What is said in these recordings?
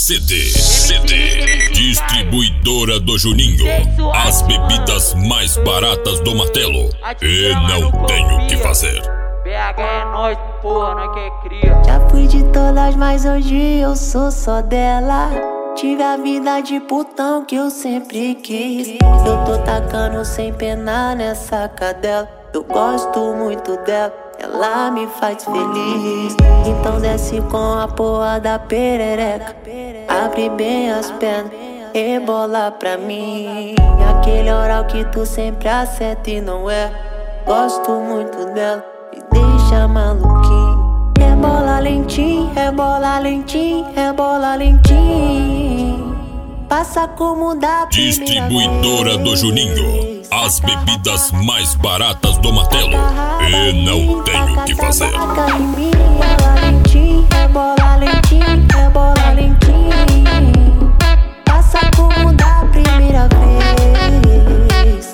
Distribuidora do Juninho. As bebidas mais baratas do Martelo. E não tenho o que fazer. BH é nóis, porra, nós que é cria. Já fui de todas, mas hoje eu sou só dela. Tive a vida de putão que eu sempre quis. Eu tô tacando sem pena nessa cadela. Eu gosto muito dela, ela me faz feliz. Então desce com a porra da perereca. Abre bem as pernas, rebola pra mim. Aquele oral que tu sempre acerta e não é. Gosto muito dela, me deixa maluquinho. Rebola lentinho, rebola lentinho, rebola lentinho. Passa como da primeira Distribuidora vez. do Juninho. As bebidas mais baratas do Martelo. E não tenho o que fazer. Rebola lentinho, rebola lentinho, rebola lentinho. Passa como da primeira vez.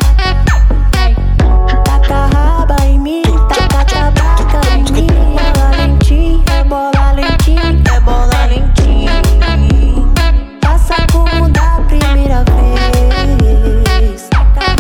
Taca raba em mim, taca tabaca em mim. Rebola lentinho, rebola lentinho. Passa como da primeira vez.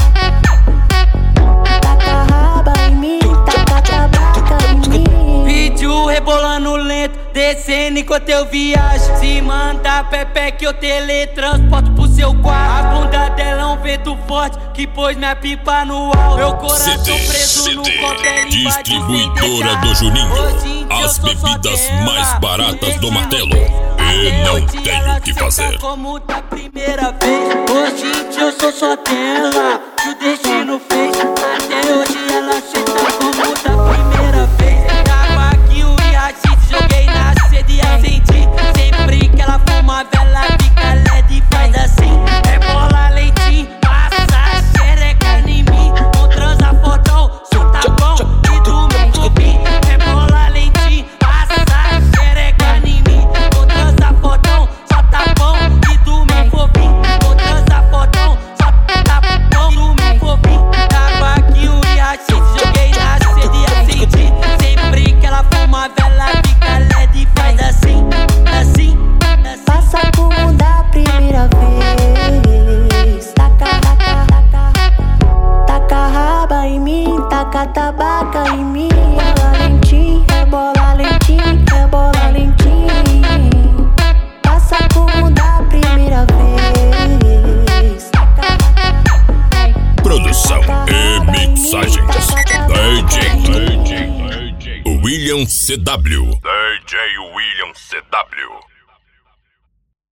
Taca raba em mim, taca tabaca em mim. Vídeo rebolando lento, descendo enquanto eu viajo. Se manda Pepe que eu teletransporto pro seu quarto. A bunda dela é um vento forte que pôs minha pipa no alto. Meu coração preso no copo. Distribuidora do Juninho. As bebidas mais baratas do Martelo. E não tenho o que fazer. Como da primeira vez. Hoje em dia eu sou só dela, que o destino fez. Até hoje ela aceita como da primeira vez. Tava aqui o Iaxi, joguei na sede e acendi. Sempre que ela fuma, vela fica LED e faz assim. Rebola lentinho, passa xereca em mim. Não transa fodão, solta bom e do meu copim. Rebola lentinho, passa xereca em mim. Não transa fodão, solta bom e do meu fofinho. Não transa fodão, solta bom do meu fofinho. Tava aqui o Iaxi, joguei na sede e acendi. Sempre que ela fuma, vela fica LED e faz assim, assim, assim. Passa como da primeira vez. Taca, taca, taca. Taca raba em mim, taca tabaca em mim. Rebola lentinho, rebola lentinho. Passa como da primeira vez. Produção e mixagens. DJ William CW. DJ William CW.